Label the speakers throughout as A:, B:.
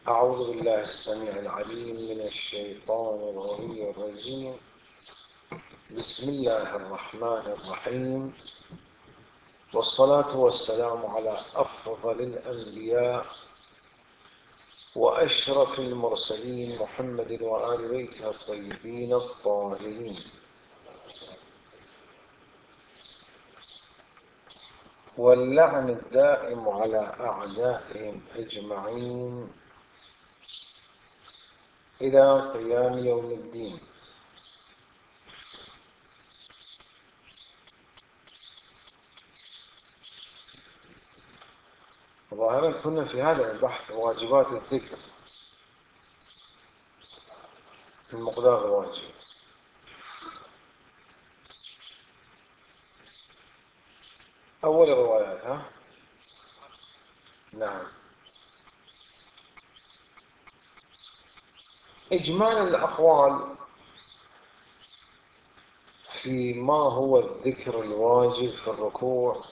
A: أعوذ بالله السميع العليم من الشيطان الغوي الرجيم. بسم الله الرحمن الرحيم، والصلاة والسلام على أفضل الأنبياء وأشرف المرسلين محمد وآل بيته الطيبين الطاهرين، واللعن الدائم على أعدائهم أجمعين إلى قيام يوم الدين. ظاهرا كنا في هذا البحث واجبات الذكر، المقدار الواجب. أول الروايات، نعم. إجمال الأقوال في ما هو الذكر الواجب في الركوع،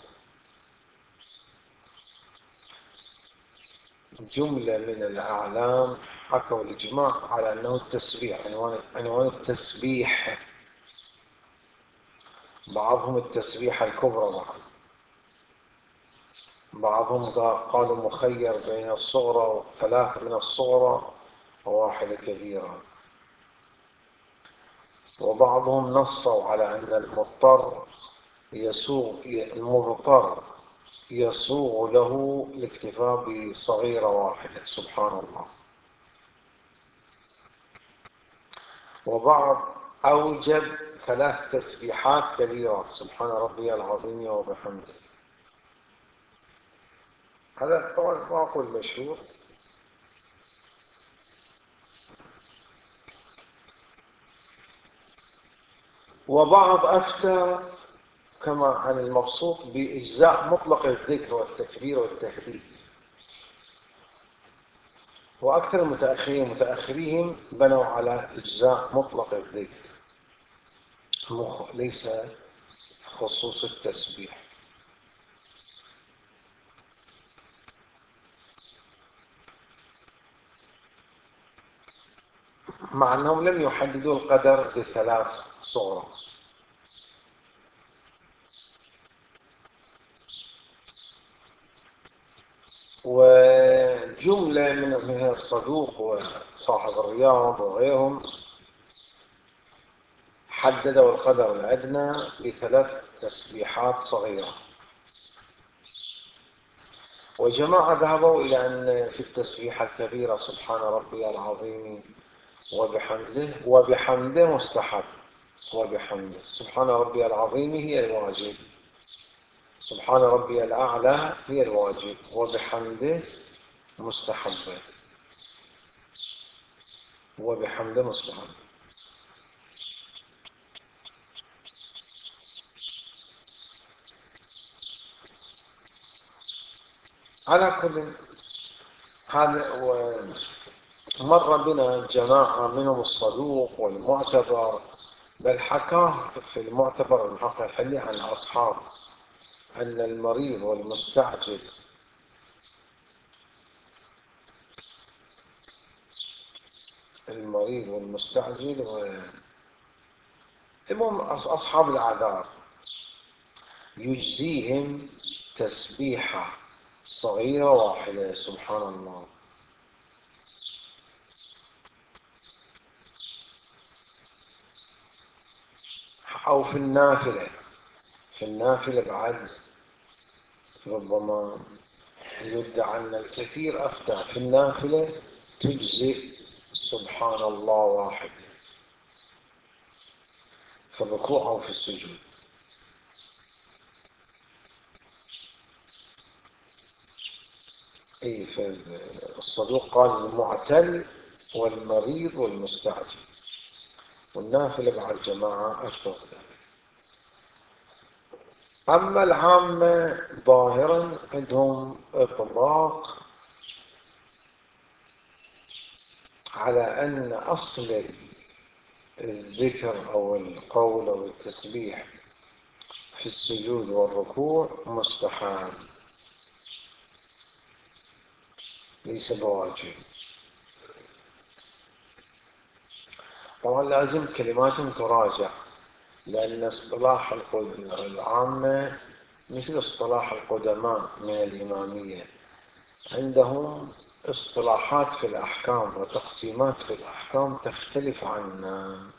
A: جملة من الأعلام حكوا الإجماع على أنه التسبيح، عنوان التسبيح. بعضهم التسبيح الكبرى، بعضهم قالوا مخير بين الصغرى، 3 من الصغرى وواحدة كبيرة، وبعضهم نصوا على أن المضطر يسوغ له الاكتفاء بصغيرة واحدة، سبحان الله. وبعض أوجب 3 تسبيحات كبيرة، سبحان ربي العظيم وبحمده. هذا طبعا ما أقول مشهور، وبعض أفتى كما عن المبسوط بإجزاء مطلق الذكر والتكبير والتهليل، وأكثر متأخرين بنوا على إجزاء مطلق الذكر، ليس خصوص التسبيح، مع أنهم لم يحددوا القدر ب3 صغرى. وجملة من الصدوق وصاحب الرياض وغيرهم حددوا القدر الأدنى ب3 تسبيحات صغيرة، وجماعة ذهبوا إلى أن في التسبيحة الكبيرة سبحان ربي العظيم وبحمده مستحب، وبحمده سبحان ربي العظيم هي الواجب، سبحان ربي الأعلى هي الواجب، وبحمده مستحب، وبحمده مستحب. على كل هذا، مر بنا جماعة منهم الصدوق والمعتبر، بل حكاه في المعتبر المحقق الحلي عن أصحاب أن المريض والمستعجل المهم أصحاب الأعذار يجزيهم تسبيحة صغيرة واحدة، سبحان الله. أو في النافلة بعد ربما يدعى أن الكثير أفتى في النافلة تجزئ سبحان الله واحد في الركوع أو في السجود. أي في الصدوق قال المعتل والمريض والمستعجل، والنافلة مع الجماعة أفتى. أما العامة ظاهرا عندهم إطلاق على أن أصل الذكر أو القول أو التسبيح في السجود والركوع مستحب، ليس بواجب. طبعا لازم كلماتهم تراجع، لأن اصطلاح العامة مثل اصطلاح القدماء من الإمامية، عندهم اصطلاحات في الأحكام وتقسيمات في الأحكام تختلف عن،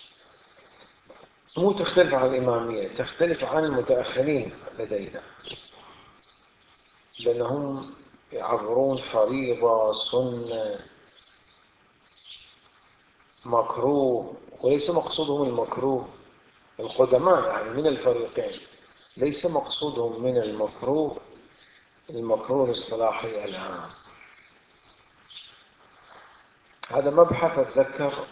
A: مو تختلف عن الإمامية، تختلف عن المتأخرين لدينا، لأنهم يعبرون فريضة، سنة، مكروه، وليس مقصودهم المكروه. القدماء يعني من الفريقين ليس مقصودهم من المكروه الاصطلاحي العام. هذا مبحث أتذكر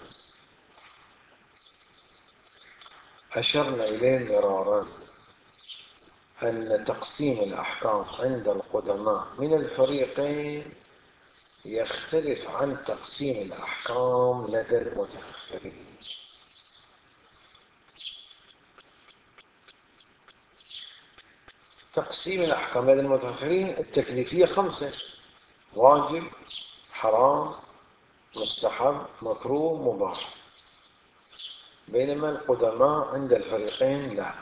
A: أشرنا إليه مرارا، أن تقسيم الأحكام عند القدماء من الفريقين يختلف عن تقسيم الأحكام لدى المتأخرين. تقسيم الأحكام لدى المتأخرين التكليفية 5: واجب، حرام، مستحب، مكروه، مباح. بينما القدماء عند الفريقين لا،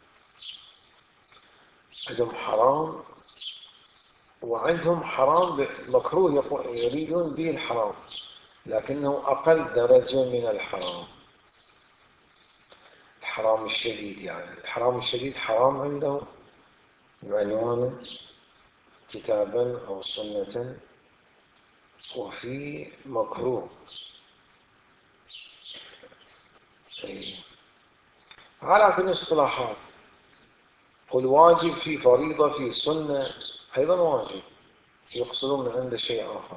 A: عندهم حرام، وعندهم حرام مكروه يريدون به الحرام، لكنه أقل درجة من الحرام، الحرام الشديد. يعني الحرام الشديد حرام عندهم بعنوانه كتابا أو سنة، وفي مكروه. على كل الاصطلاحات، والواجب في فريضة، في سنة أيضا واجب، يقصدون من عنده شيء آخر.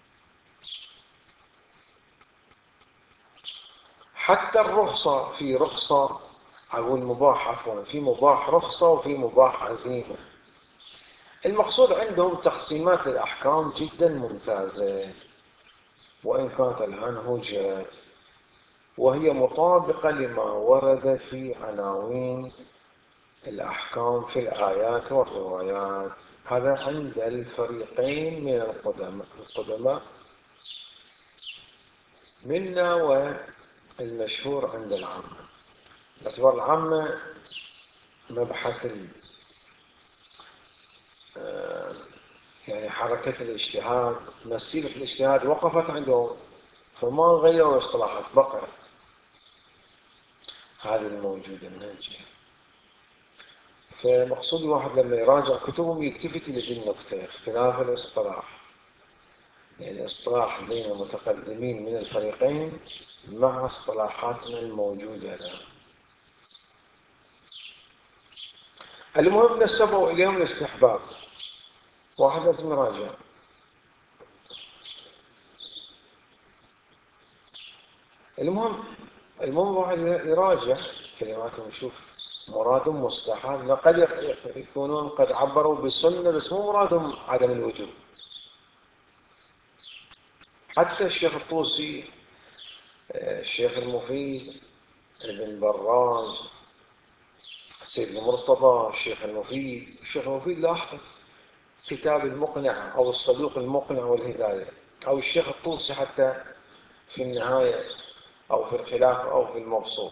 A: حتى الرخصة، في رخصة أو المباح، عفوا، في مباح رخصة وفي مباح عزيمة. المقصود عندهم تقسيمات الأحكام جدا ممتازة، وإن كانت الآن هجرت، وهي مطابقة لما ورد في عناوين الأحكام في الآيات والروايات. هذا عند الفريقين من القدماء منا، والمشهور عند العامة. باعتبار العامة مبحث يعني حركة الاجتهاد، مسيرة الاجتهاد وقفت عندهم، فما غيروا الاصطلاحات، بقت هذه الموجودة من الجهة. فمقصود الواحد لما يراجع كتبهم يلتفت إلى النقطة، اختلاف الاصطلاح، يعني الاصطلاح بين المتقدمين من الفريقين مع اصطلاحاتنا الموجودة الآن. المهم نسبوا إليهم الاستحباب، واحد لازم يراجع. المهم واحد يراجع كلماتهم يشوف مرادهم مستحب. قد يكونون قد عبروا بالسنة بس مو مرادهم عدم الوجوب. حتى الشيخ الطوسي، الشيخ المفيد، ابن براج، السيد المرتضى، الشيخ المفيد لاحظ كتاب المقنع أو الصدوق المقنع والهداية، أو الشيخ الطوسي حتى في النهاية أو في الخلافة أو في المبسوط،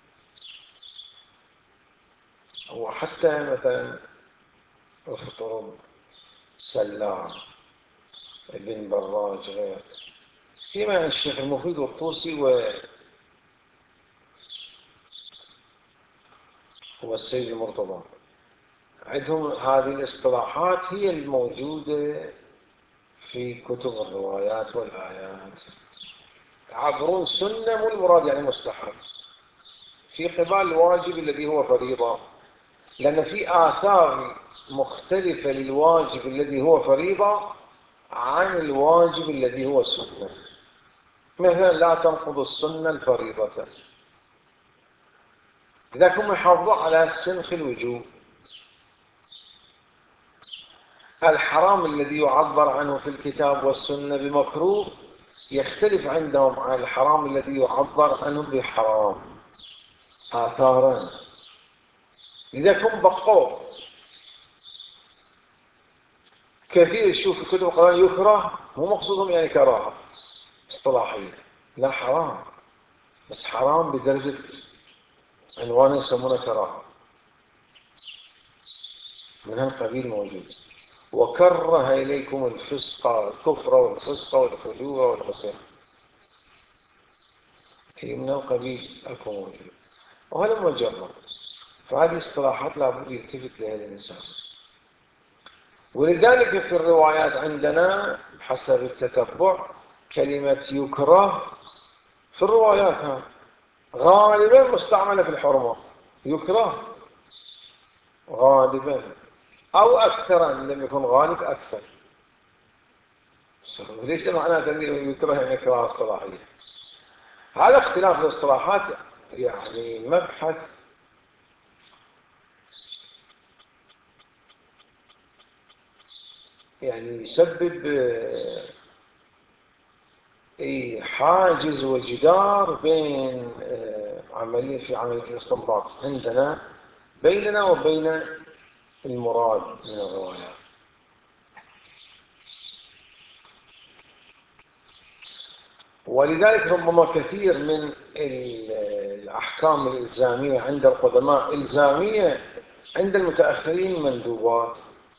A: وحتى مثلا أخطر سلام، ابن براج، غير سيما الشيخ المفيد والطوسي والسيد المرتضى، عندهم هذه الاصطلاحات هي الموجودة في كتب الروايات والآيات. يعبرون سنة مو المراد يعني مستحب، في قبال الواجب الذي هو فريضة، لأن في آثار مختلفة للواجب الذي هو فريضة عن الواجب الذي هو سنة. مثلا لا تنقض السنة الفريضة، لذلك هم يحافظون على سنخ الوجوب. الحرام الذي يعبر عنه في الكتاب والسنة بمكروه يختلف عندهم عن الحرام الذي يعبر عنه بحرام آثارا، لذلك هم بقوا. كثير يشوف في كتب القرآن يكره، مو مقصودهم يعني كراهة اصطلاحية، لا، حرام. بس حرام بدرجة عنوان يسمونه كراهة، من هالقبيل موجود. وكره إليكم الفسق الكفر والفسق والفجور والعصيان، هي من القبيل أكو موجود، وهذا مجرد. فهذه اصطلاحات لابد يلتفت لها الإنسان. ولذلك في الروايات عندنا حسب التتبع كلمة يكره في الروايات غالبا مستعملة في الحرمة، يكره غالبا أو أكثر، إن لم يكن غالب أكثر. ليس معناه أنه يكره يعني كراهة اصطلاحية. هذا اختلاف الاصطلاحات يعني مبحث يعني يسبب حاجز وجدار بين في عملية الاستنباط عندنا بيننا وبين المراد من الروايات. ولذلك ربما كثير من الأحكام الإلزامية عند القدماء إلزامية، عند المتأخرين مندوبات.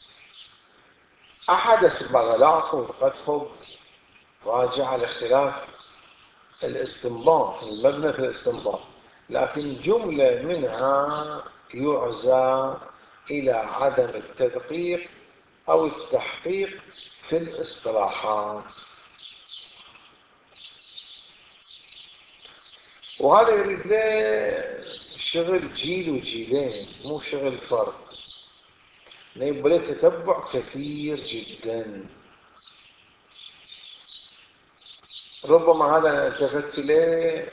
A: أحد أسباب لاحظوا قد راجع على اختلاف الاستنباط، المبنى في الاستنباط، لكن جملة منها يعزى إلى عدم التدقيق أو التحقيق في الاصطلاحات. وهذا يريد له شغل جيل وجيلين، مو شغل فرد، يبقى له تتبع كثير جدا. ربما هذا أنا التفت له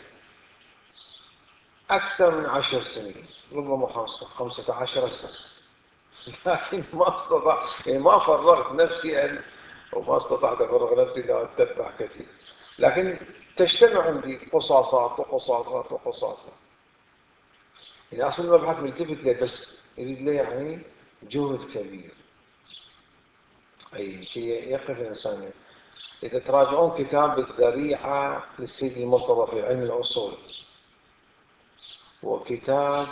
A: أكثر من 10 سنين، ربما 15 سنة، لكن ما استطعت، يعني ما فرغت نفسي وما استطعت أفرغ نفسي لأتبع كثير، لكن تجتمع عندي قصاصات وقصاصات وقصاصات. يعني أصل المبحث ملتفت له، بس يريد له يعني جهد كبير، أي كي يقف الإنسان. إذا تراجعون كتاب الذريعة للسيد المرتضى في علم الأصول، وكتاب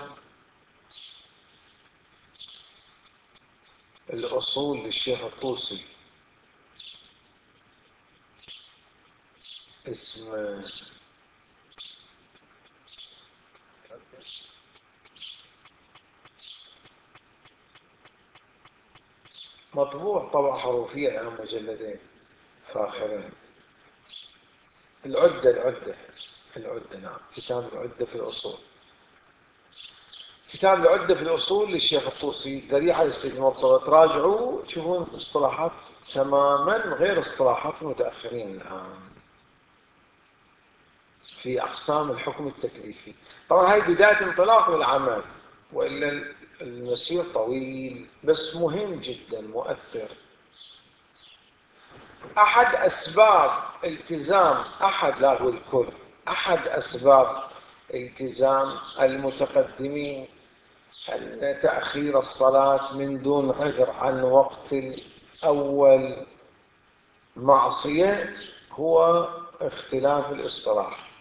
A: الأصول للشيخ الطوسي اسمه مطبوع طبعة حروفية على مجلدين فاخرين. العدة نعم، كتاب العدة في الأصول. كتاب العدة في الأصول للشيخ الطوسي ذريعة للسيد المرتضى، تراجعوا تشوفون اصطلاحات تماما غير اصطلاحات المتأخرين الآن في أقسام الحكم التكليفي. طبعا هاي بداية انطلاق للعمل، وإلا المسير طويل، بس مهم جدا مؤثر. أحد أسباب التزام لا هو الكل، أحد أسباب التزام المتقدمين أن تأخير الصلاة من دون عذر عن وقت الأول معصية هو اختلاف الاصطلاح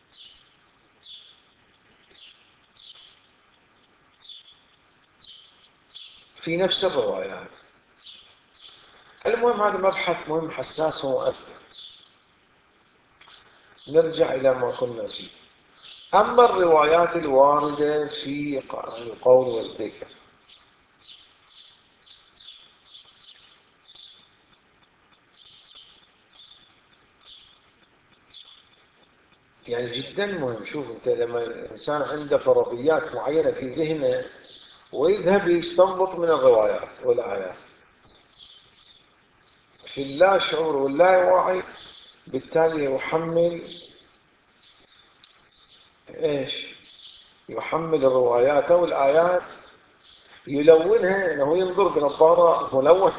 A: في نفس الروايات. المهم هذا مبحث مهم حساس ومؤثر. نرجع إلى ما كنا فيه. أما الروايات الواردة في القول والذكر، يعني جدا مهم. شوف انت لما الانسان عنده فرضيات معينه في ذهنه ويذهب يستنبط من الروايات والايات في اللا شعور واللا وعي، بالتالي يحمل ايش؟ يحمل الروايات او الايات، يلونها انه ينظر بنظاره ملونه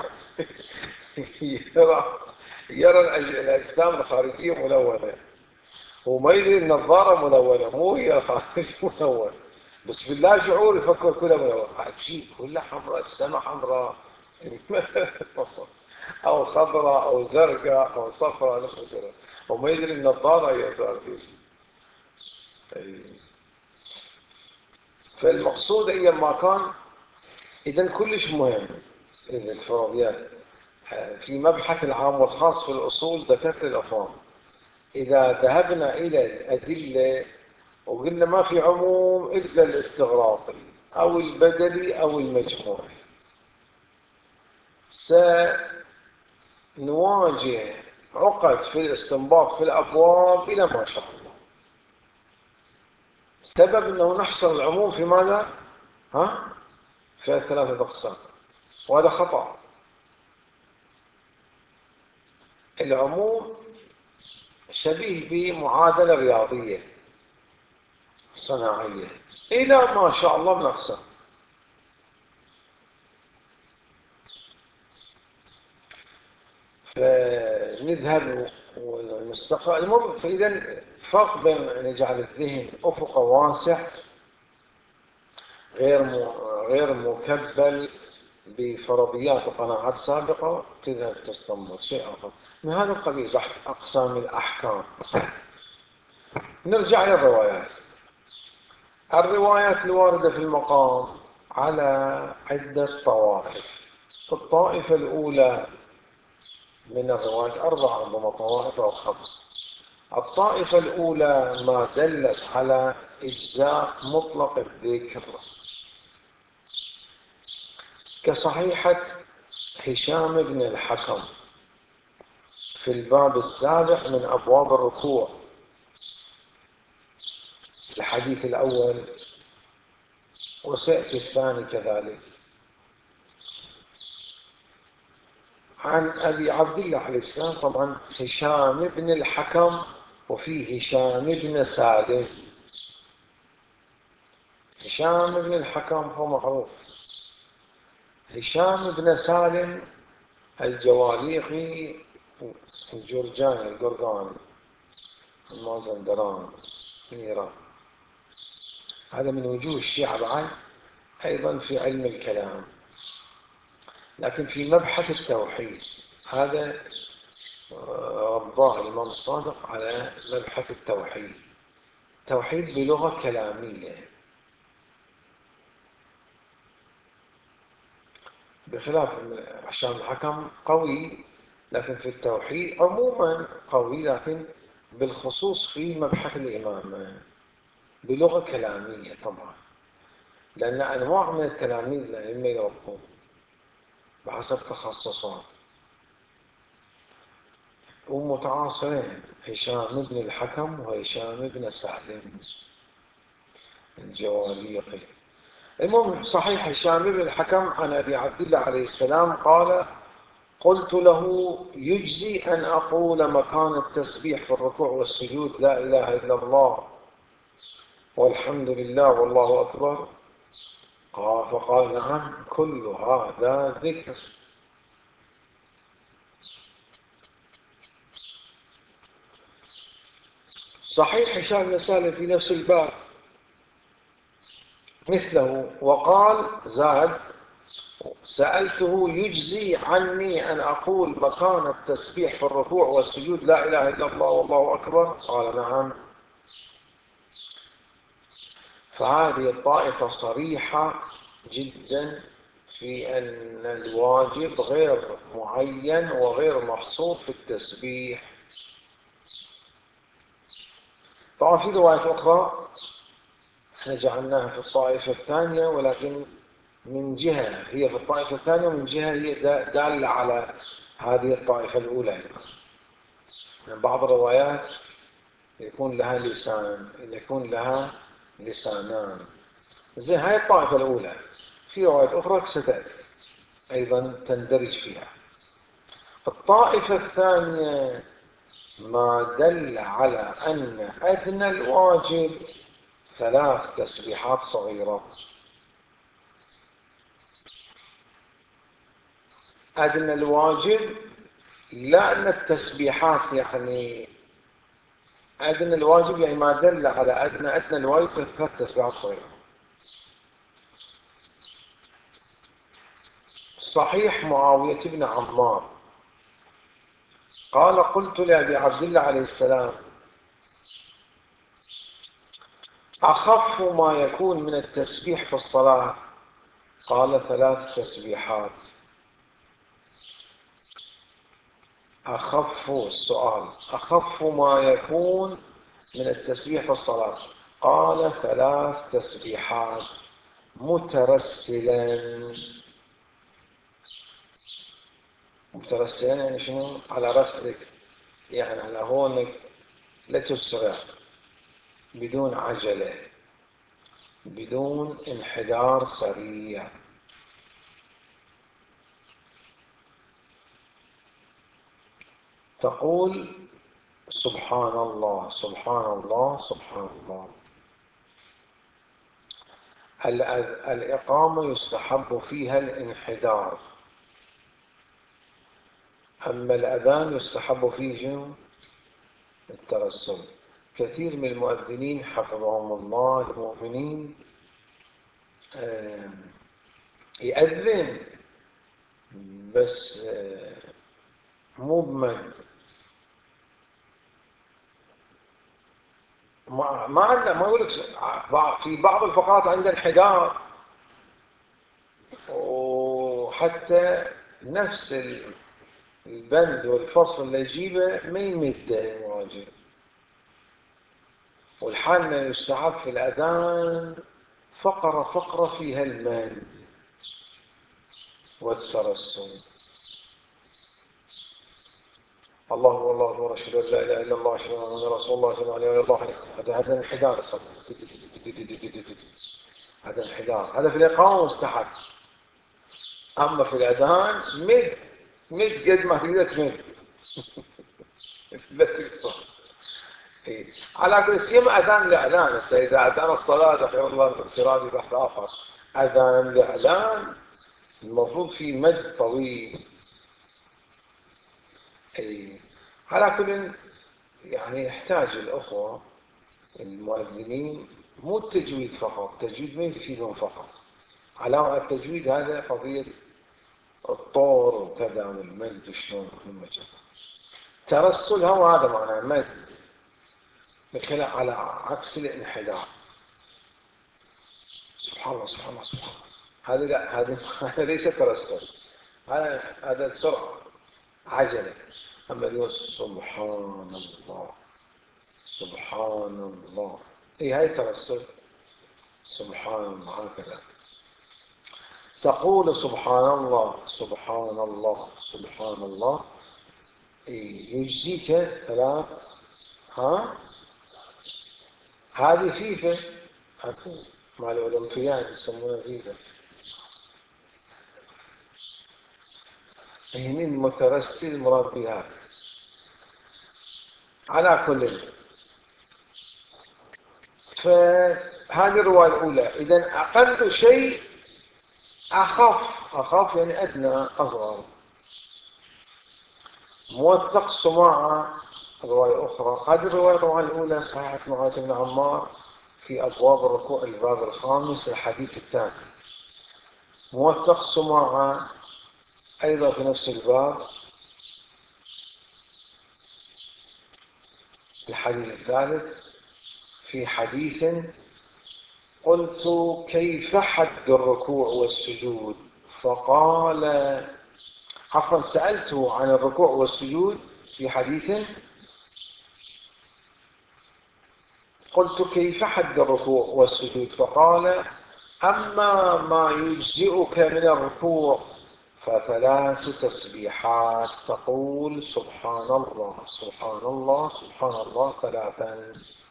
A: يرى الاجسام الخارجيه ملونه، وما يدري النظاره ملونه، مو هي خارج ملونه، بس بالله شعور يفكر كلها ملونه. عجيب، كلها حمراء، السماء حمراء او خضراء او زرقاء او صفراء، وما يدري النظاره هي زرقاء. فالمقصود أيما كان، إذا كلش مهم إذا الفرضيات في مبحث العام والخاص في الأصول ذكرت الأفراد. إذا ذهبنا إلى الأدلة وقلنا ما في عموم إلا الاستغراقي أو البدلي أو المجموعي، سنواجه عقد في الاستنباط في الأبواب إلى ما شاء الله. سبب أنه نحصر العموم في ماذا؟ في 3 أقسام، وهذا خطأ. العموم شبيه بمعادلة رياضية صناعية إلى ما شاء الله من أقسام. فنذهب ونستقرأ. المهم، فإذا فرق بين أن يجعل الذهن أفق واسع غير مكبل بفرضيات وقناعات سابقة، تذهب تستنبط شيء آخر من هذا القبيل. بحث أقسام الأحكام. نرجع إلى الروايات. الروايات الواردة في المقام على عدة طوائف. الطائفة الأولى من الروايات 4 ربما طوائف أو 5. الطائفة الأولى ما دلت على إجزاء مطلق الذكر، كصحيحة هشام بن الحكم في الباب السابع من أبواب الركوع، الحديث الأول، وسيأتي الثاني كذلك، عن أبي عبد الله عليه السلام. طبعا هشام بن الحكم وفيه هشام بن سالم. هشام بن الحكم هو معروف. هشام بن سالم الجواليقي الجرجاني القرقاني المازندران من إيران. هذا من وجوه الشيعة بعد أيضا في علم الكلام، لكن في مبحث التوحيد هذا رباه الإمام الصادق على مبحث التوحيد، توحيد بلغة كلامية، بخلاف هشام الحكم قوي لكن في التوحيد عموما قوي، لكن بالخصوص في مبحث الإمامة بلغة كلامية. طبعا لأن أنواع من التلاميذ الأئمة يوقفون بحسب تخصصات ومتعاصرين، هشام بن الحكم وهشام بن سالم الجواليقي. المهم، صحيح هشام بن الحكم عن أبي عبد الله عليه السلام قال: قلت له: يجزي أن أقول مكان التسبيح في الركوع والسجود لا إله إلا الله والحمد لله والله أكبر؟ فقال: نعم، كل هذا ذكر. صحيح هشام بن سالم في نفس الباب مثله، وقال زاد: سألته: يجزي عني أن أقول مكان التسبيح في الركوع والسجود لا إله إلا الله والله أكبر؟ قال: نعم. فهذه الطائفة صريحة جدا في أن الواجب غير معين وغير محصور في التسبيح. طبعا في رواية أخرى احنا جعلناها في الطائفة الثانية، ولكن من جهة هي في الطائفة الثانية ومن جهة هي دالة على هذه الطائفة الأولى. من بعض الروايات يكون لها لسانان. زين، هاي الطائفة الأولى. في روايات أخرى ستأتي أيضا تندرج فيها. الطائفة الثانية ما دل على أن أدنى الواجب 3 تسبيحات صغيرة. أدنى الواجب، لا أن التسبيحات يعني أدنى الواجب، يعني ما دل على أدنى الواجب 3 تسبيحات صغيرة. صحيح معاوية بن عمار قال: قلت لأبي عبد الله عليه السلام: أخف ما يكون من التسبيح في الصلاة؟ قال 3 تسبيحات. أخف السؤال، أخف ما يكون من التسبيح في الصلاة؟ قال 3 تسبيحات مترسلا. مترسلا يعني شنو؟ على رسلك، يعني على هونك، لا تسرع، بدون عجلة، بدون انحدار سريع. تقول سبحان الله سبحان الله سبحان الله. الإقامة يستحب فيها الانحدار، أما الأذان يستحب فيه الترسل. كثير من المؤذنين حفظهم الله المؤمنين يأذن بس مو بمد، ما عنده، ما يقول لك في بعض الفقرات عنده انحدار، وحتى نفس البند والفصل اللي يجيبه ما يمده المواجب. والحال ما يستحب في الأذان فقرة فيها المال والترسل. الله هو الله أكبر، أشهد أن لا إله إلا الله، أشهد أن محمدا رسول الله، أشهد أن لا إله إلا الله. هذا انحدار الصوت، هذا انحدار، هذا في الإقامة مستحب. أما في الأذان مد قد ما تقدر تمد. لا تقصر. على كل سيما أذان لأذان. إذا أذان الصلاة أخير الله الانفرادي بحث آخر. أذان لأذان المفروض في مد طويل. على كل يعني يحتاج الأخوة المؤذنين مو التجويد فقط، التجويد ما يفيدهم فقط، على التجويد هذا قضية الطور وكذا والمد وشلون المجد. ترسل هو هذا معناه مد بخلاف على عكس الانحدار. سبحان الله سبحان الله سبحان الله. هذا لا، هذا ليس ترسل، هذا سرعة عجلة. أما اليوم سبحان الله سبحان الله، هاي ترسل. سبحان الله هكذا. تقول سبحان الله سبحان الله سبحان الله. يجزيك 3. ها هذه فيفا مع الأولمبياد يسمونها فيفا. هني المترسل المراد بها. على كل، فهذه الرواية الأولى. إذا أقل شيء أخف يعني أدنى أصغر. موثق سماعة رواية أخرى. هذه الرواية طبعا الأولى صحيحة معاذ بن عمار في أبواب الركوع الباب الخامس الحديث الثاني. موثق سماعة أيضا في نفس الباب الحديث الثالث في حديث قلت كيف حد الركوع والسجود؟ فقال، عفوا سألته عن الركوع والسجود في حديث قلت كيف حد الركوع والسجود؟ فقال أما ما يجزئك من الركوع ف3 تسبيحات. تقول سبحان الله سبحان الله سبحان الله 3.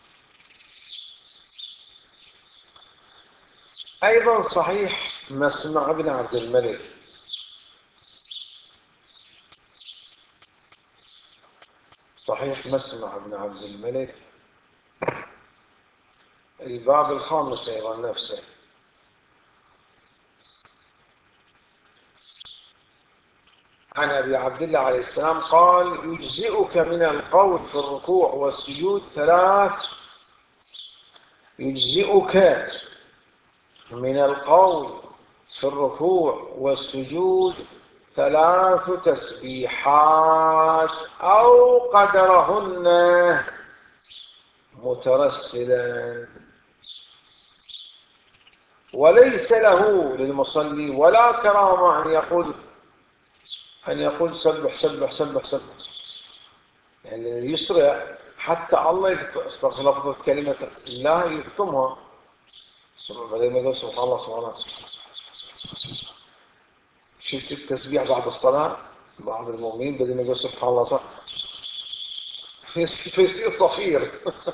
A: أيضا صحيح مسمع بن عبد الملك، صحيح مسمع بن عبد الملك الباب الخامس أيضا نفسه. عن أبي عبد الله عليه السلام قال يجزئك من القول في الركوع والسجود 3. يجزئك من القول في الركوع والسجود 3 تسبيحات أو قدرهن مترسلا. وليس له للمصلي ولا كرامة أن يقول سبح سبح سبح سبح، يعني يسرع حتى الله لفظة كلمة الله يكتمها، بدل ما يقول سبحان الله سبحان الله. شفت التسبيح بعد الصلاة بعض المؤمنين بدل ما يقول سبحان الله صح فيصير صفير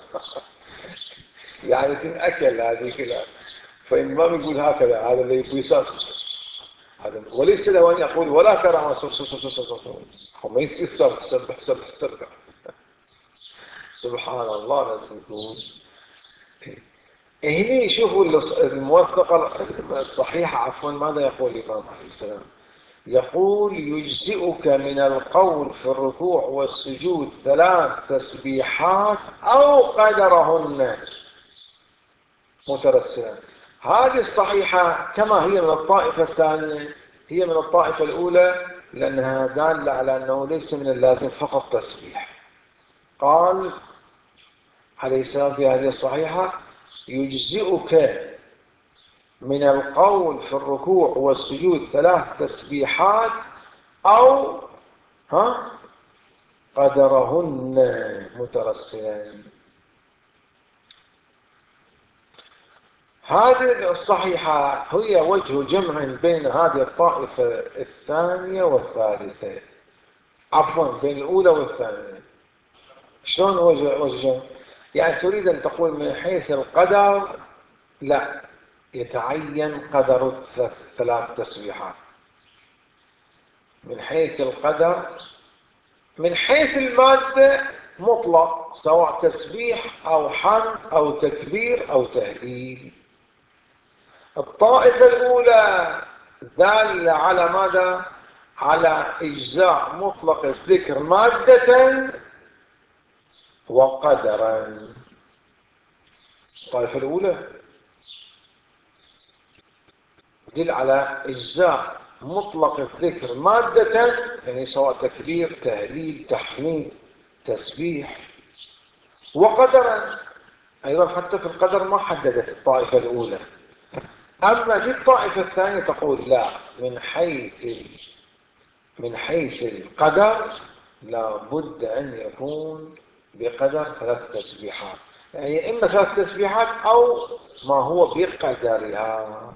A: يعني تنأكل هذه كلها. فالإمام يقول هكذا، هذا اللي يسار هذا، وليس له أن يقول ولا كرامة هم يسر سبح سبح سبح سبحان الله لازم يقول. هنا شوفوا الموثقة الصحيحة عفوا ماذا يقول الإمام عليه السلام؟ يقول يجزئك من القول في الركوع والسجود 3 تسبيحات أو قدرهن مترسلا. هذه الصحيحة كما هي من الطائفة الثانية، هي من الطائفة الأولى لأنها دالة على أنه ليس من اللازم فقط تسبيح. قال عليه السلام في هذه الصحيحة يجزئك من القول في الركوع والسجود 3 تسبيحات أو قدرهن مترسلان. هذه الصحيحة هي وجه جمع بين هذه الطائفة الثانية والثالثة، عفوا بين الأولى والثانية. شلون وجه جمع؟ يعني تريد أن تقول من حيث القدر لا، يتعين قدر 3 تسبيحات من حيث القدر. من حيث المادة مطلق، سواء تسبيح أو حمد أو تكبير أو تهليل. الطائفة الأولى دالة على ماذا؟ على إجزاء مطلق الذكر مادة وقدرا. الطائفة الأولى دل على إجزاء مطلق الذكر مادة، يعني سواء تكبير تهليل تحميد تسبيح، وقدرا أيضا. حتى في القدر ما حددت الطائفة الأولى. أما في الطائفة الثانية تقول لا، من حيث القدر لا بد أن يكون بقدر 3 تسبيحات، يعني إما 3 تسبيحات أو ما هو بقدرها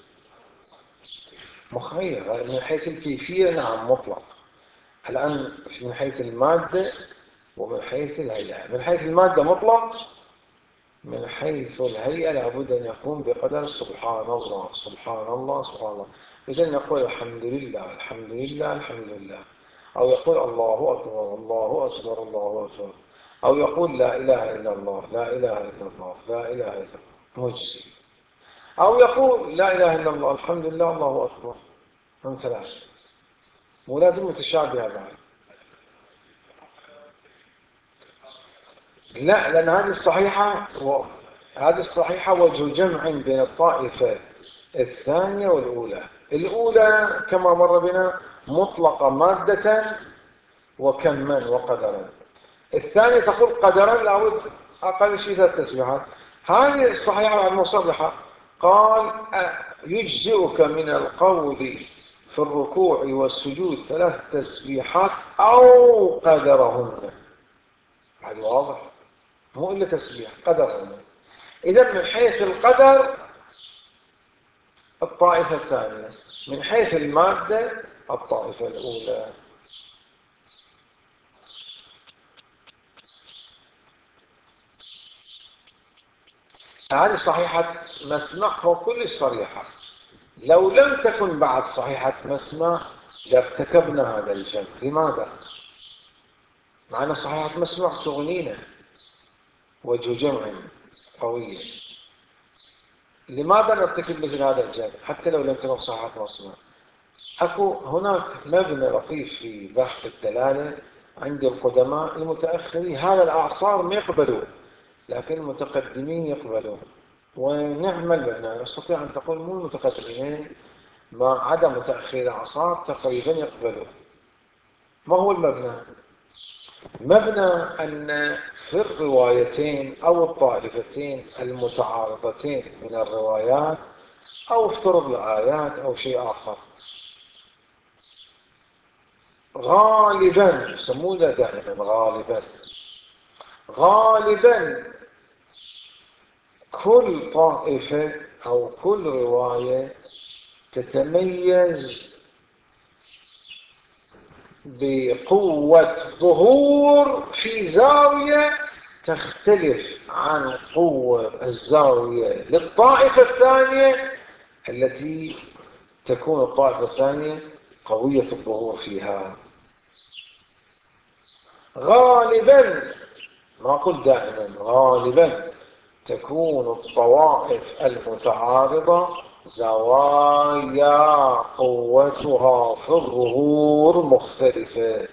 A: مخير. من حيث الكيفية نعم مطلق. الآن من حيث المادة ومن حيث الهيئة. من حيث المادة مطلق، من حيث الهيئة لابد أن يكون بقدر سبحان الله سبحان الله سبحان الله. إذا نقول الحمد لله الحمد لله الحمد لله، أو يقول الله أكبر الله أكبر الله أكبر، أو يقول لا إله إلا الله لا إله إلا الله لا إله إلا الله مجزي، أو يقول لا إله إلا الله الحمد لله الله أكبر من 3. مو لازم متشابهة بعد، لا، لأن هذه الصحيحة وجه جمع بين الطائفة الثانية والأولى. الأولى كما مر بنا مطلقة مادة وكما وقدرا. الثانية تقول قدرا لابد أقل شيء 3 تسبيحات. هذه الصحيحة المصرحة قال يجزئك من القول في الركوع والسجود 3 تسبيحات أو قدرهن. هذا واضح، مو إلا تسبيح قدرهن. إذا من حيث القدر الطائفة الثانية، من حيث المادة الطائفة الأولى. هذه صحيحة مسمع وكل صريحة. لو لم تكن بعد صحيحة مسمع لارتكبنا هذا الجمع. لماذا؟ معنى صحيحة مسمع تغنينا وجه جمع قوي. لماذا نرتكب مثل هذا الجمع حتى لو لم تكن صحيحة مسمع؟ أكو هناك مبنى لطيف في بحث الدلالة عند القدماء المتأخرين. هذا الأعصار ما يقبلون لكن المتقدمين يقبلون، ونعم المبنى. نستطيع أن تقول مو المتقدمين ما عدا متأخرين الأعصار تقريبا يقبلون. ما هو المبنى؟ مبنى أن في الروايتين أو الطائفتين المتعارضتين من الروايات أو افترض الآيات أو شيء آخر. غالبا يسمونه دائما غالبا كل طائفة أو كل رواية تتميز بقوة ظهور في زاوية تختلف عن قوة الزاوية للطائفة الثانية التي تكون الطائفة الثانية قوية الظهور فيها. غالبا، ما أقول دائما، غالبا تكون الطوائف المتعارضة زوايا قوتها في الظهور مختلفة.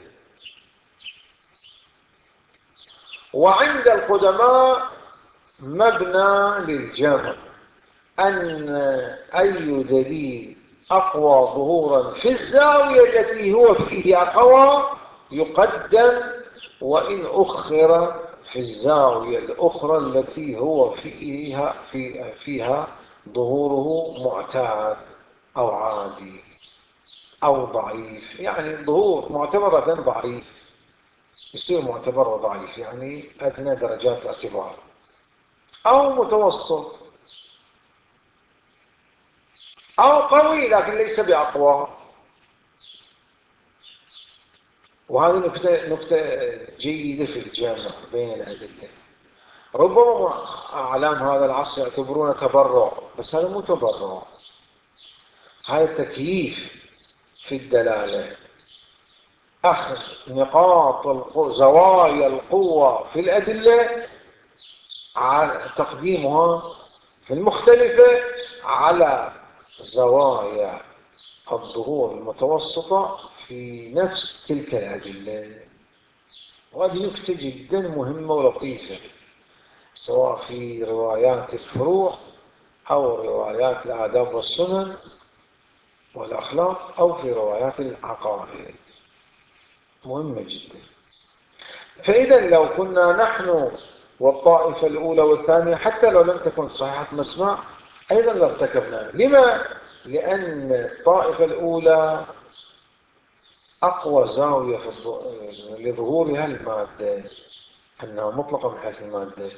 A: وعند القدماء مبنى للجمع أن أي دليل أقوى ظهورا في الزاوية التي هو فيه أقوى يقدم، وإن أخر في الزاوية الأخرى التي هو فيها ظهوره معتاد أو عادي أو ضعيف. يعني ظهور معتبرة ضعيف يصير معتبر ضعيف، يعني أدنى درجات الاعتبار، أو متوسط، أو قوي لكن ليس بأقوى. وهذه نكتة جيدة في الجامع بين الأدلة. ربما أعلام هذا العصر يعتبرونه تبرع، بس هذا مو تبرع، هذا تكييف في الدلالة، أخذ نقاط زوايا القوة في الأدلة، تقديمها في المختلفة على زوايا الظهور المتوسطة في نفس تلك الأدلة. وهذه نكتة جدا مهمة ولطيفة، سواء في روايات الفروع أو روايات الآداب والسنن والأخلاق أو في روايات العقائد، مهمة جدا. فإذا لو كنا نحن والطائفة الأولى والثانية حتى لو لم تكن صحيحة مسمع أيضا لارتكبنا. لما؟ لأن الطائفة الأولى أقوى زاوية لظهورها المادة، أنها مطلقة من حيث المادة،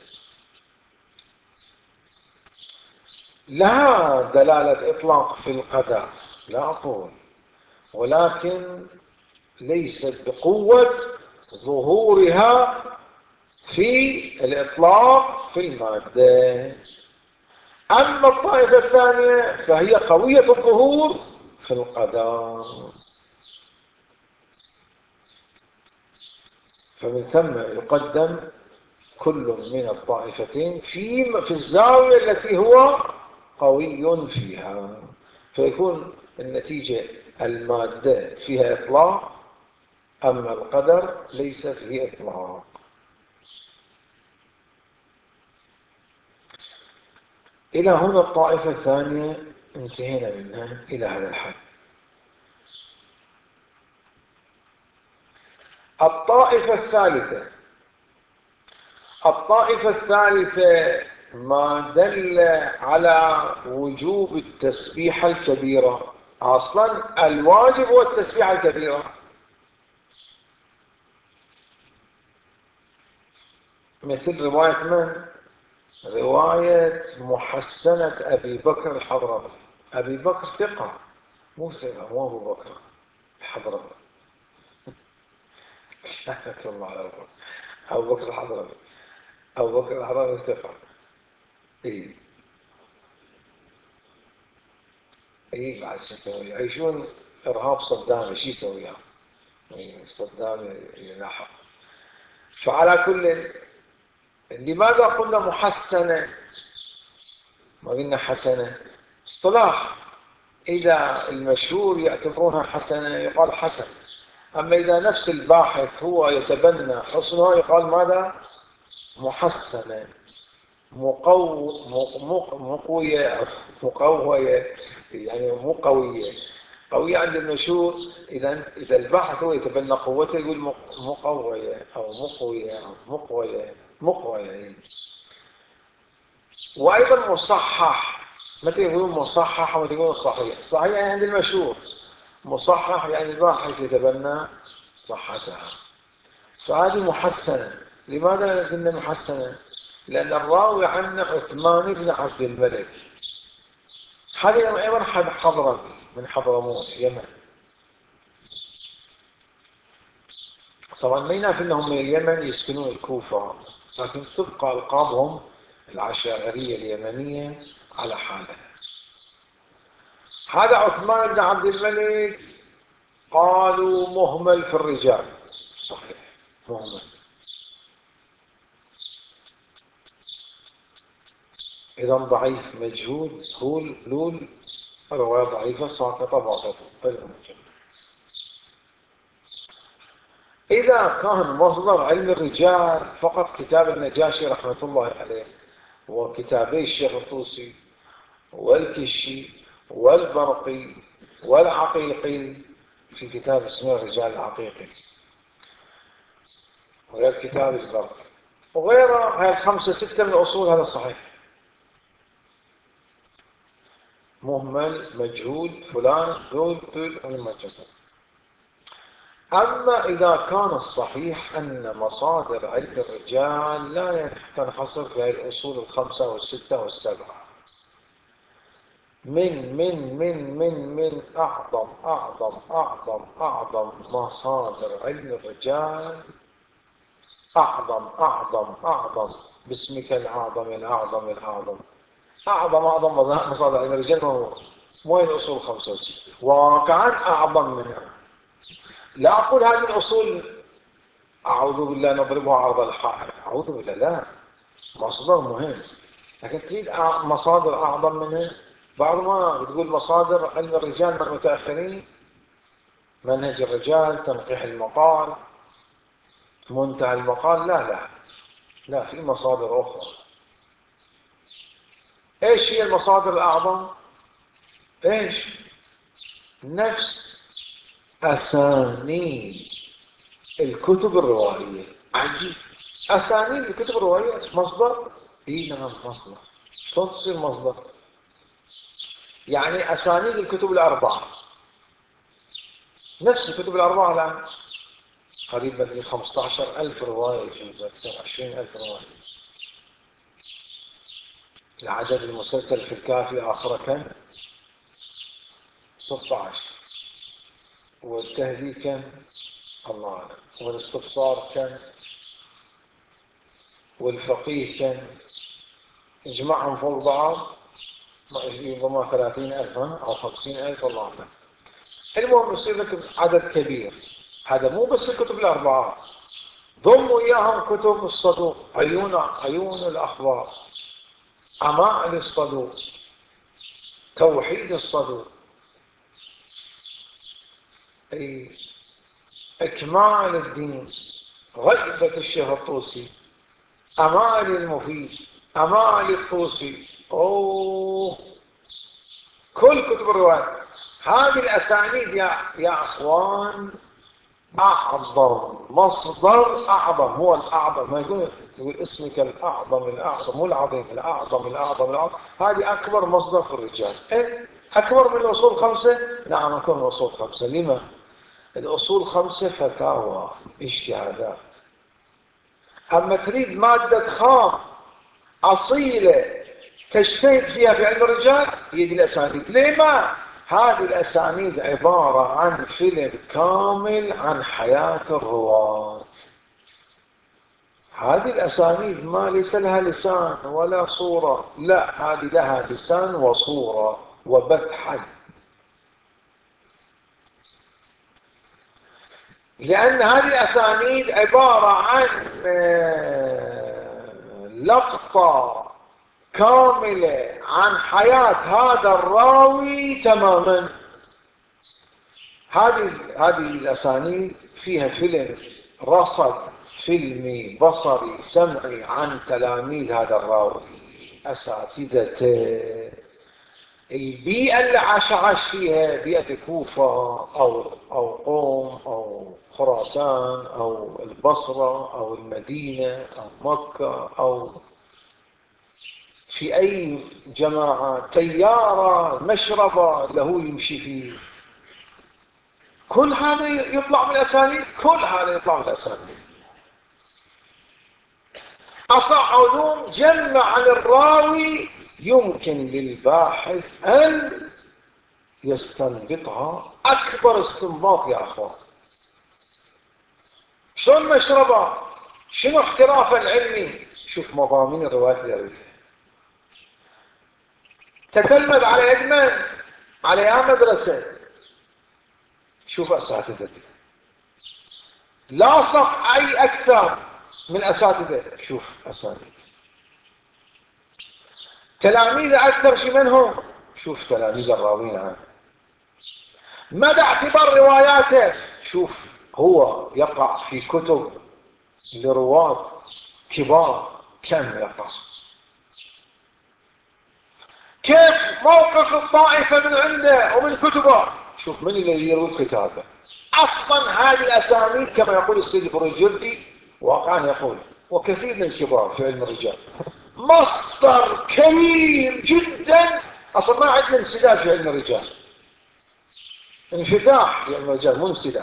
A: لها دلالة إطلاق في القدر لا أقول، ولكن ليست بقوة ظهورها في الإطلاق في المادة. أما الطائفة الثانية فهي قوية الظهور في القدر. فمن ثم يقدم كل من الطائفتين في الزاوية التي هو قوي فيها، فيكون النتيجة المادة فيها إطلاق، أما القدر ليس فيه إطلاق. إلى هنا الطائفة الثانية انتهينا منها إلى هذا الحد. الطائفة الثالثة ما دل على وجوب التسبيحة الكبيرة. أصلا الواجب هو التسبيحة الكبيرة، مثل رواية من؟ رواية محسنة أبي بكر الحضرمي. أبي بكر ثقة، مو ثقة، مو أبو بكر الحضرمي. رحمة الله على أبو بكر الحضرمي. أبو بكر الحضرمي ثقة. إيه إيه، بعد شو يسوي؟ يعيشون إرهاب صدام، شو يسوي؟ صدام يلاحق. فعلى كل، لماذا قلنا محسنة ما قلنا حسنة؟ اصطلاح، إذا المشهور يعتبرونها حسنة يقال حسن، أما إذا نفس الباحث هو يتبنى حسنها يقال ماذا؟ محسنة، مقوية، مقوية، يعني مو قوية. قوية عند المشهور، إذا الباحث هو يتبنى قوته يقول مقوية أو مقوية أو مقوية. وأيضا مصحح، متى يقولون مصحح ومتى يقولون صحيح؟ صحيح يعني عند المشهور، مصحح يعني الباحث يتبنى صحتها. فهذه محسنة. لماذا قلنا محسنة؟ لأن الراوي عنه عثمان بن عبد الملك، هذا أيضا حضرمي من حضرموت يمن. طبعا ما ينافي أنهم من اليمن يسكنون الكوفة، لكن تبقى ألقابهم العشائرية اليمنية على حالها. هذا عثمان بن عبد الملك قالوا مهمل في الرجال، صحيح مهمل. إذا ضعيف مجهول لول رواية ضعيفة ساقطة باطلة. إذا كان مصدر علم الرجال فقط كتاب النجاشي رحمة الله عليه وكتابي الشيخ الطوسي والكشي والبرقي والعقيقي، في كتاب اسمه الرجال العقيقي وغير كتاب البرقي وغيره، هاي 5 6 من الأصول، هذا صحيح. مهمل مجهول فلان دول المجهول. أما إذا كان الصحيح أن مصادر علم الرجال لا تنحصر في هذه الأصول 5 و6 و7، من أعظم مصادر علم الرجال، أعظم باسمك الأعظم أعظم مصادر علم الرجال مو هي الأصول 5 و6، واقعا أعظم منها. لا أقول هذه الأصول أعوذ بالله نضربها عرض الحائط، أعوذ بالله، لا، مصدر مهم، لكن تريد مصادر أعظم منه. بعض ما تقول مصادر علم الرجال من المتأخرين، منهج الرجال، تنقيح المقال، منتهى المقال، لا، في مصادر أخرى. إيش هي المصادر الأعظم؟ إيش؟ نفس أسانيد الكتب الروائية. عجيب، أسانيد الكتب الروائية مصدر؟ نعم مصدر. شلون تصير مصدر؟ يعني أسانيد الكتب الأربعة، نفس الكتب الأربعة الآن قريبا من 15,000 رواية، 20,000 رواية. العدد المسلسل في الكافي آخره كم؟ 16. والتهذيب كم؟ الله أعلم. والاستبصار كم؟ والفقيه كم؟ اجمعهم فوق بعض ربما 30,000 أو 50,000، الله أعلم. المهم يصير لك عدد كبير. هذا مو بس الكتب الأربعة، ضموا إياهم كتب الصدوق، عيون الأخبار، أمائل الصدوق، توحيد الصدوق، إكمال الدين، غيبة الشيخ الطوسي، أمائل المفيد، أمائل الطوسي، كل كتب الرواية. هذه الأسانيد يا أخوان أعظم مصدر، أعظم هو الأعظم. ما يقول اسمك الأعظم مو العظيم، الأعظم. هذه أكبر مصدر في الرجال. أكبر من الأصول 5؟ نعم أكبر من الأصول 5. لما؟ الأصول 5 فتاوى اجتهادات. أما تريد مادة خام أصيلة تجتهد فيها في علم الرجال، هي دي الأسانيد. لما؟ هذه الأسانيد عبارة عن فيلم كامل عن حياة الرواة. هذه الأسانيد ما ليس لها لسان ولا صورة، لا، هذه لها لسان وصورة وبث حي. لأن هذه الأسانيد عبارة عن لقطة كاملة عن حياة هذا الراوي تماما. هذه الأسانيد فيها فيلم، رصد فيلمي بصري سمعي عن تلاميذ هذا الراوي، أساتذته، البيئة اللي عاش فيها، بيئة الكوفة أو قوم أو خراسان أو البصرة أو المدينة أو مكة أو في أي جماعة، تيارة، مشربة له يمشي فيه، كل هذا يطلع من الأسانيد، كل هذا يطلع من الأسانيد. أصح علوم جمع عن الراوي يمكن للباحث أن يستنبطها أكبر استنباط يا أخوان. شلون مشربة؟ شنو احترافه العلمي؟ شوف مضامين الروايات اللي تكلمت على يد من؟ على يا مدرسة. شوف أساتذتي، لاصق أي أكثر من أساتذة. شوف أساتذة تلاميذ أكثر شي منهم. شوف تلاميذ الراوين عنه. مدى اعتبار رواياته. شوف هو يقع في كتب لرواة كبار كم يقع. كيف موقف الطائفة من عنده ومن كتبه. شوف من الذي يروي كتابه. أصلا هذه الأسانيد كما يقول السيد البرجردي واقعا يقول وكثير من الكبار في علم الرجال مصدر كبير جدا. أصلا ما عندنا انسداد في علم الرجال، انفتاح في علم الرجال مو انسداد.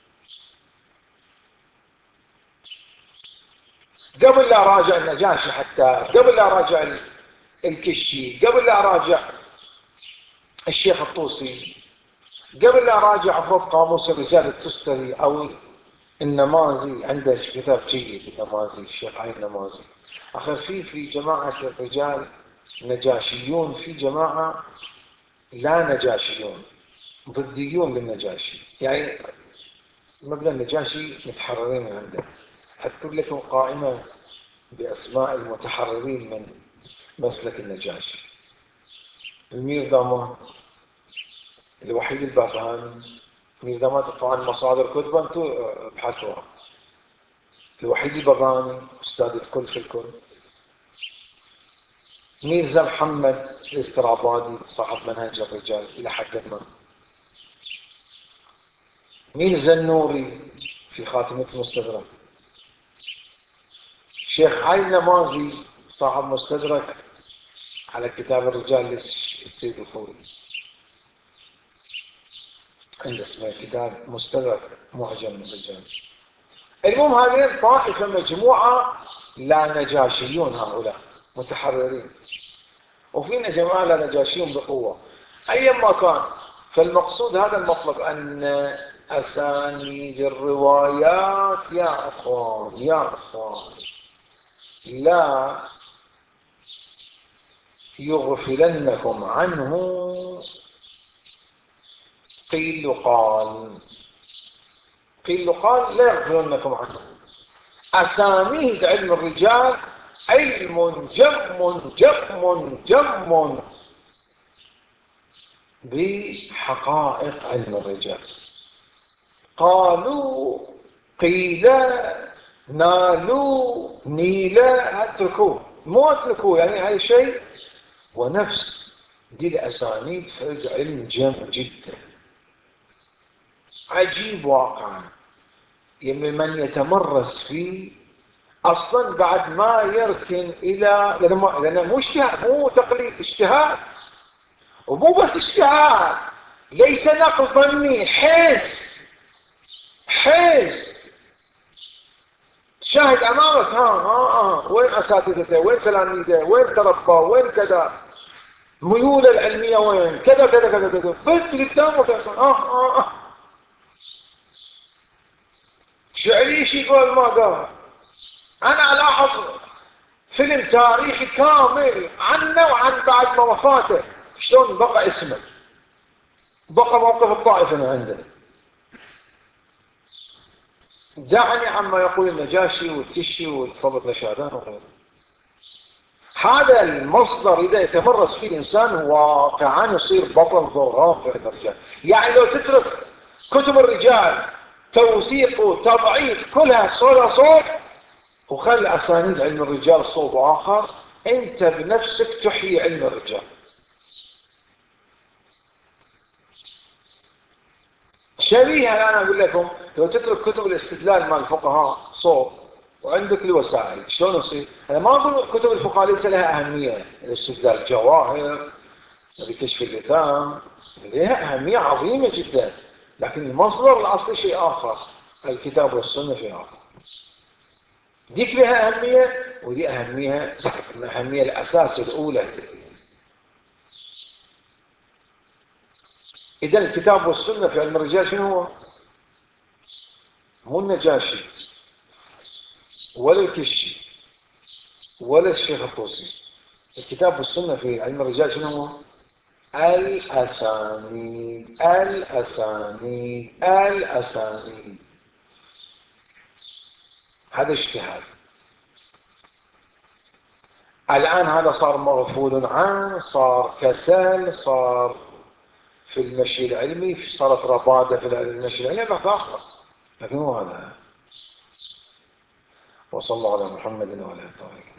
A: قبل لا راجع النجاشي، حتى قبل لا راجع الكشي، قبل لا راجع الشيخ الطوسي، قبل لا راجع افرض قاموس الرجال التستري او النمازي، عنده كتاب جيد النمازي، الشيخ علي النمازي. اخر في جماعه الرجال نجاشيون، في جماعه لا نجاشيون ضديون للنجاشي، يعني مبنى النجاشي متحررين من عنده. اذكر لكم قائمه باسماء المتحررين من مسلك النجاشي: المير دامان، الوحيد البابهاني. المير دامان طبعا مصادر كتبه انتم ابحثوها. الوحيد البابهاني استاذ الكل في الكل. ميرزا محمد الاسترابادي صاحب منهج الرجال الى حد ما. ميرزا النوري في خاتمة المستدرك. شيخ علي النمازي صاحب مستدرك على كتاب الرجال للسيد الخوري، عنده اسمه كتاب مستدرك معجم الرجال. المهم هذين طائفة مجموعة لا نجاشيون، هؤلاء متحررين، وفينا جماعة لا نجاشيون بقوة أيما كان. فالمقصود هذا المطلب أن أسانيد الروايات يا أخوان يا أخوان لا يغفلنكم عنه قيل قال. قيل قال لا يغفلنكم عنه. أسانيد علم الرجال علم جم بحقائق علم الرجال. قالوا قيل نالوا نيلا، اتركوه مو اتركوه، يعني هذا شيء ونفس. دي الأسانيد فرق علم جم جدا عجيب واقعا. يمي من يتمرس فيه اصلا بعد ما يركن الى، لانه مو اجتهاد، مو تقليد، اجتهاد. ومو بس اجتهاد، ليس نقل ظني، حس شاهد امامك. وين اساتذته، وين تلاميذه، وين تربى، وين كذا، ميوله العلميه وين، كذا كذا كذا كذا، بنت قدامك. شعري شي يقول ما قال. انا الاحظ فيلم تاريخي كامل عنه وعن بعد ما وفاته شلون بقى اسمه، بقى موقف الطائفه من عنده. دعني عما يقول النجاشي والكشي والفضل نشادان وغيره. هذا المصدر اذا يتمرس فيه الانسان واقعا يصير بطل ضراب في الرجال. يعني لو تترك كتب الرجال توثيق وتضعيف كلها صوت وخلي اسانيد علم الرجال صوب اخر، انت بنفسك تحيي علم الرجال. شبيهة. انا اقول لكم لو تترك كتب الاستدلال مال الفقهاء صوب وعندك الوسائل. شلون يصير؟ أنا ما أقول كتب الفقهاء ليس لها أهمية، الاستدلال الجواهر بكشف اللثام لها أهمية عظيمة جدا، لكن المصدر الأصلي شيء آخر، الكتاب والسنة شيء آخر. ديك لها أهمية ودي الأهمية الأساس الأولى. إذا الكتاب والسنة في علم الرجال شنو هو؟ مو النجاشي ولا الكشي ولا الشيخ الطوسي. الكتاب والسنة في علم الرجال شنو هو؟ الأسانيد الأسانيد الأسانيد. هذا اجتهاد. الآن هذا صار مغفول عنه، صار كسل، صار في المشي العلمي، صارت ربادة في المشي العلمي، بحث آخر، لكن هو هذا. وصلى الله على محمد وعلى آله.